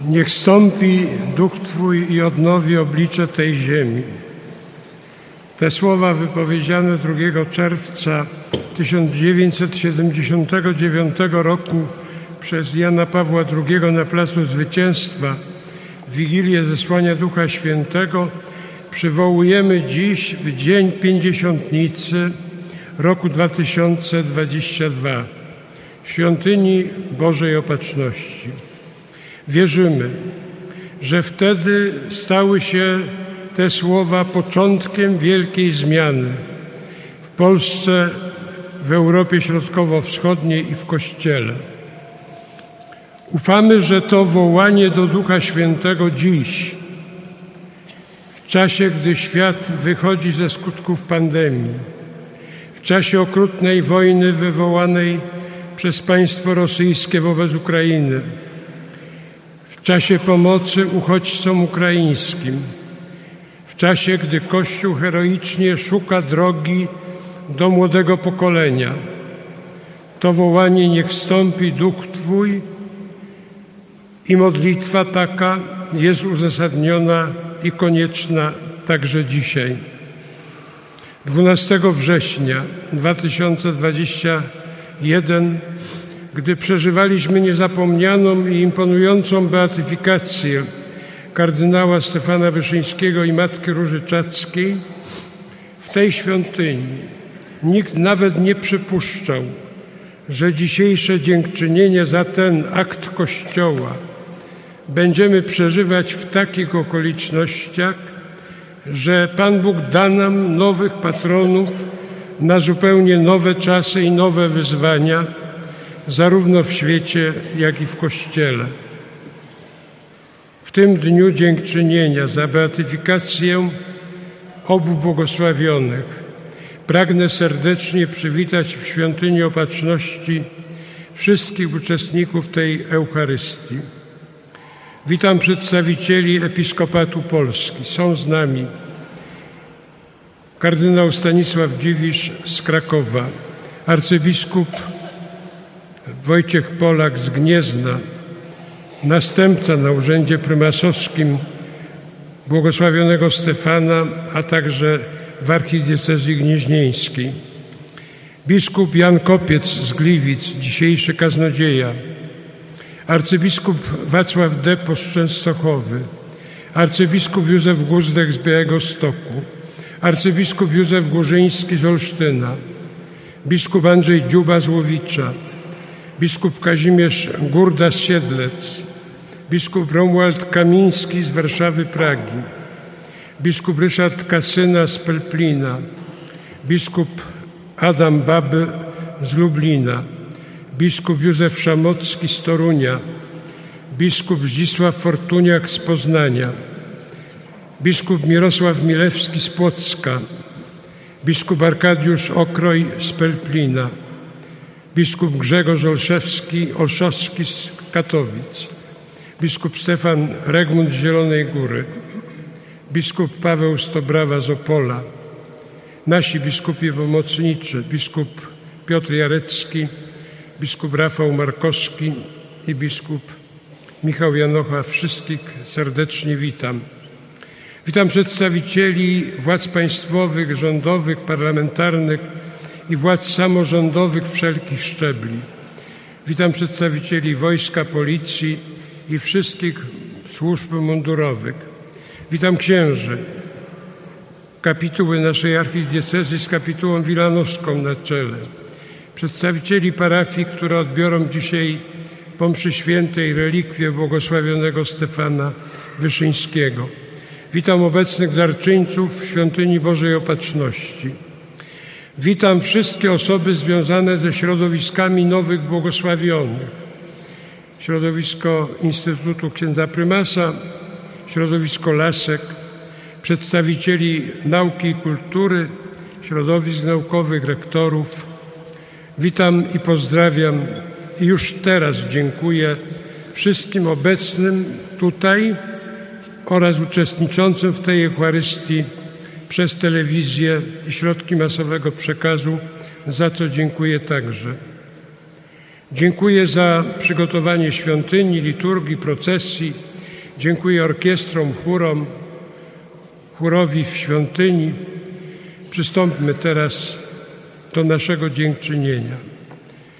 Niech stąpi Duch Twój i odnowi oblicze tej ziemi. Te słowa wypowiedziane 2 czerwca 1979 roku przez Jana Pawła II na Placu Zwycięstwa w Wigilię zesłania Ducha Świętego przywołujemy dziś w Dzień Pięćdziesiątnicy roku 2022 w Świątyni Bożej Opatrzności. Wierzymy, że wtedy stały się te słowa początkiem wielkiej zmiany w Polsce, w Europie Środkowo-Wschodniej i w Kościele. Ufamy, że to wołanie do Ducha Świętego dziś, w czasie, gdy świat wychodzi ze skutków pandemii, w czasie okrutnej wojny wywołanej przez państwo rosyjskie wobec Ukrainy, w czasie pomocy uchodźcom ukraińskim, w czasie, gdy Kościół heroicznie szuka drogi do młodego pokolenia. To wołanie niech wstąpi Duch Twój i modlitwa taka jest uzasadniona i konieczna także dzisiaj. 12 września 2021, gdy przeżywaliśmy niezapomnianą i imponującą beatyfikację kardynała Stefana Wyszyńskiego i Matki Róży Czackiej, w tej świątyni nikt nawet nie przypuszczał, że dzisiejsze dziękczynienie za ten akt Kościoła będziemy przeżywać w takich okolicznościach, że Pan Bóg da nam nowych patronów na zupełnie nowe czasy i nowe wyzwania, zarówno w świecie, jak i w Kościele. W tym dniu dziękczynienia za beatyfikację obu błogosławionych pragnę serdecznie przywitać w Świątyni Opatrzności wszystkich uczestników tej Eucharystii. Witam przedstawicieli Episkopatu Polski. Są z nami kardynał Stanisław Dziwisz z Krakowa, arcybiskup Wojciech Polak z Gniezna, następca na urzędzie prymasowskim błogosławionego Stefana, a także w archidiecezji gnieźnieńskiej. Biskup Jan Kopiec z Gliwic, dzisiejszy kaznodzieja. Arcybiskup Wacław Depos z Częstochowy. Arcybiskup Józef Guzdek z Białegostoku. Arcybiskup Józef Górzyński z Olsztyna. Biskup Andrzej Dziuba z Łowicza. Biskup Kazimierz Gurda z Siedlec. Biskup Romuald Kamiński z Warszawy, Pragi. Biskup Ryszard Kasyna z Pelplina. Biskup Adam Baby z Lublina. Biskup Józef Szamocki z Torunia. Biskup Zdzisław Fortuniak z Poznania. Biskup Mirosław Milewski z Płocka. Biskup Arkadiusz Okroj z Pelplina. Biskup Grzegorz Olszowski z Katowic. Biskup Stefan Regmund z Zielonej Góry. Biskup Paweł Stobrawa z Opola. Nasi biskupi pomocniczy, biskup Piotr Jarecki, biskup Rafał Markowski i biskup Michał Janocha. Wszystkich serdecznie witam. Witam przedstawicieli władz państwowych, rządowych, parlamentarnych i władz samorządowych wszelkich szczebli. Witam przedstawicieli wojska, policji i wszystkich służb mundurowych. Witam księży, kapituły naszej archidiecezji z kapitułą wilanowską na czele, przedstawicieli parafii, które odbiorą dzisiaj po mszy świętej relikwie błogosławionego Stefana Wyszyńskiego. Witam obecnych darczyńców w Świątyni Bożej Opatrzności. Witam wszystkie osoby związane ze środowiskami nowych błogosławionych. Środowisko Instytutu Księdza Prymasa, środowisko Lasek, przedstawicieli nauki i kultury, środowisk naukowych, rektorów. Witam i pozdrawiam i już teraz dziękuję wszystkim obecnym tutaj oraz uczestniczącym w tej Eucharystii przez telewizję i środki masowego przekazu, za co dziękuję także. Dziękuję za przygotowanie świątyni, liturgii, procesji, Dziękuję orkiestrom, chórowi w świątyni. Przystąpmy teraz do naszego dziękczynienia.